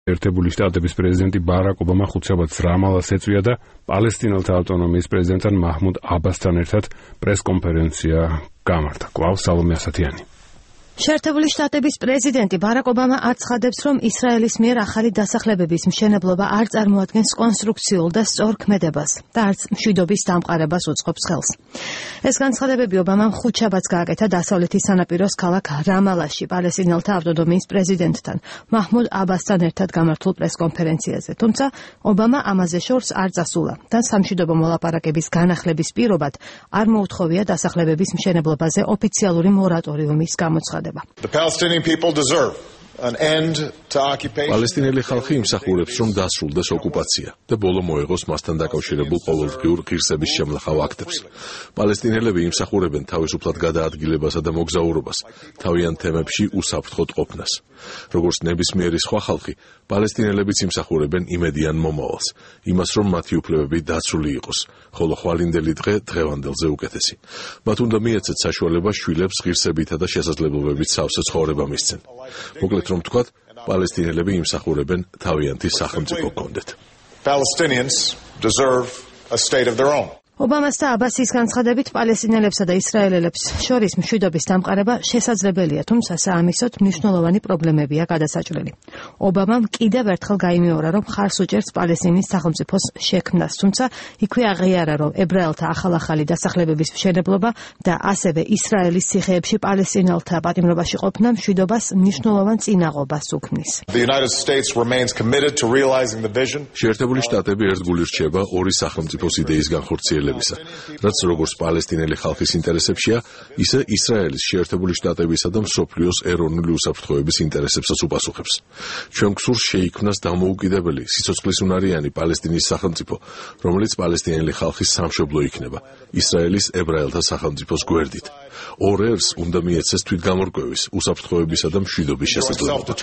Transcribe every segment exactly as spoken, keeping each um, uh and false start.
ერთებული შტატების პრეზიდენტი ბარაკ ობამა ხუთშაბათს რამალას ეწვია და პალესტინელთა ავტონომიის პრეზიდენტთან მაჰმუდ აბასთან ერთად პრესკონფერენცია გამართა. კვლავ სალომე ასათიანი. შეერთებული შტატების პრეზიდენტი ბარაკ ობამა აცხადებს, რომ ისრაელის მიერ ახალი დასახლებების მშენებლობა არ წარმოადგენს კონსტრუქციულ და სწორ ქმედებას და არც მშვიდობის დამყარებას უწყობს ხელს. ეს განცხადებები ობამამ ხუთშაბათს გააკეთა დასავლეთის სანაპიროს ქალაქ რამალაში პალესტინელთა ავტონომიის პრეზიდენტთან მაჰმუდ აბასთან ერთად გამართულ პრესკონფერენციაზე. თუმცა ობამა ამაზე შორს არ წასულა და სამშვიდობო მოლაპარაკების განახლების პირობად არ მოუთხოვია დასახლებების მშენებლობაზე ოფიციალური მორატორიუმის გამოცხადება. პალესტინელი ხალხი იმსახურებს, რომ დასრულდეს ოკუპაცია და ბოლო მოეღოს მასთან დაკავშირებულ ყოველდღიურ ღირსების შემლახავ აქტებს. პალესტინელები იმსახურებენ თავისუფლად გადაადგილებასა და მოგზაურობას, თავიანთ თემებში უსაფრთხოდ ყოფნას. როგორც ნებისმიერი სხვა ხალხი, პალესტინელებიც იმსახურებენ იმედიან მომავალს, იმას, რომ მათი უფლებები დაცული იყოს, ხოლო ხვალინდელი დღე დღევანდელზე უკეთესი. მათ უნდა მიეცეთ საშუალება შვილებს ღირსებითა და შესაძლებლობებით სავსე ცხოვრება მისცენ. მოკლედ რომ თქვათ, პალესტინელები იმსახურებენ თავიანთი სახელმწიფო გქონდეთ. ობამას და აბასის განცხადებით პალესტინელებსა და ისრაელელებს შორის მშვიდობის დამყარება შესაძლებელია, თუმცა საამისოდ მნიშვნელოვანი პრობლემებია გადასაჭრელი. ობამამ კიდევ ერთხელ გაიმეორა, რომ მხარს უჭერს პალესტინის სახელმწიფოს შექმნას, თუმცა იქვე აღიარა, რომ ებრაელთა ახალ-ახალი დასახლებების მშენებლობა და ასევე ისრაელის ციხეებში პალესტინელთა პატიმრობაში ყოფნა მშვიდობას მნიშვნელოვან წინაღობას უქმნის. შეერთებული შტატები ერთგული რჩება ორი სახელმწიფოს იდეის განხორციელებისა, რაც როგორც პალესტინელი ხალხის ინტერესებშია, ისე ისრაელის, შეერთებული შტატებისა და მსოფლიოს ეროვნული უსაფრთხოების ინტერესებსაც უპასუხებს. ჩვენ გსურს შეიქმნას დამოუკიდებელი, სიცოცხლისუნარიანი პალესტინის სახელმწიფო, რომელიც პალესტინელი ხალხის სამშობლო იქნება, ისრაელის ებრაელთა სახელმწიფოს გვერდით. ორ ერს უნდა მიეცეს თვითგამორკვევის, უსაფრთხოებისა და მშვიდობის შესაძლებლობა.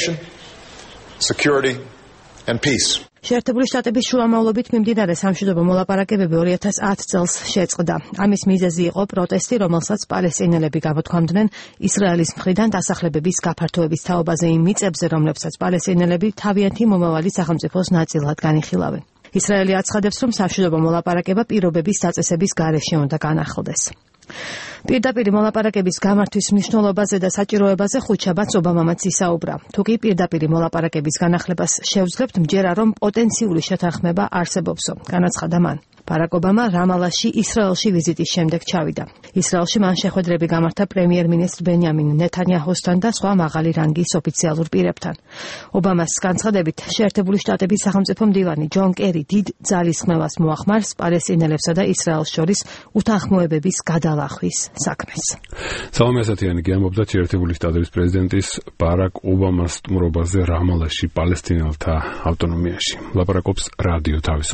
შეერთებული შტატების შუამავლობით მიმდინარე სამშვიდობო მოლაპარაკებები ორი ათას ათ წელს შეწყდა. ამის მიზეზი იყო პროტესტი, რომელსაც პალესტინელები გამოთქვამდნენ ისრაელის მხრიდან დასახლებების გაფართოების თაობაზე იმ მიწებზე, რომლებსაც პალესტინელები თავიანთი მომავალი სახელმწიფოს ნაწილად განიხილავენ. ისრაელი აცხადებს, რომ სამშვიდობო მოლაპარაკება პირობების დაწესების გარეშე უნდა განახლდეს. პირდაპირ მოლაპარაკების გამართვის მნიშვნელობაზე და საჭიროებაზე ხუთშაბათს ობამამაც ისაუბრა. თუკი პირდაპირ მოლაპარაკების განახლებას შევძლებთ, მჯერა რომ პოტენციური შეთანხმება არსებობსო, განაცხადა მან. ბარაკ ობამა რამალაში ისრაელში ვიზიტის შემდეგ ჩავიდა. ისრაელში მან შეხვედრები გამართა პრემიერ-მინისტრ ბენიამინ ნეთანიაჰუსთან და სხვა მაღალი რანგის ოფიციალურ პირებთან. ობამას განცხადებით, შეერთებული შტატების სახელმწიფო მდივანი ჯონ კერი დიდ ძალისხმევას მოახმარს პალესტინელებსა და ისრაელს შორის უთანხმოებების გადალახვის საქმეს. სალომე ასათიანი ამბობდა შეერთებული შტატების პრეზიდენტის ბარაკ ობამას სტუმრობაზე რამალაში პალესტინელთა ავტონომიაში. ლაპარაკობს რადიო თავისუფლება.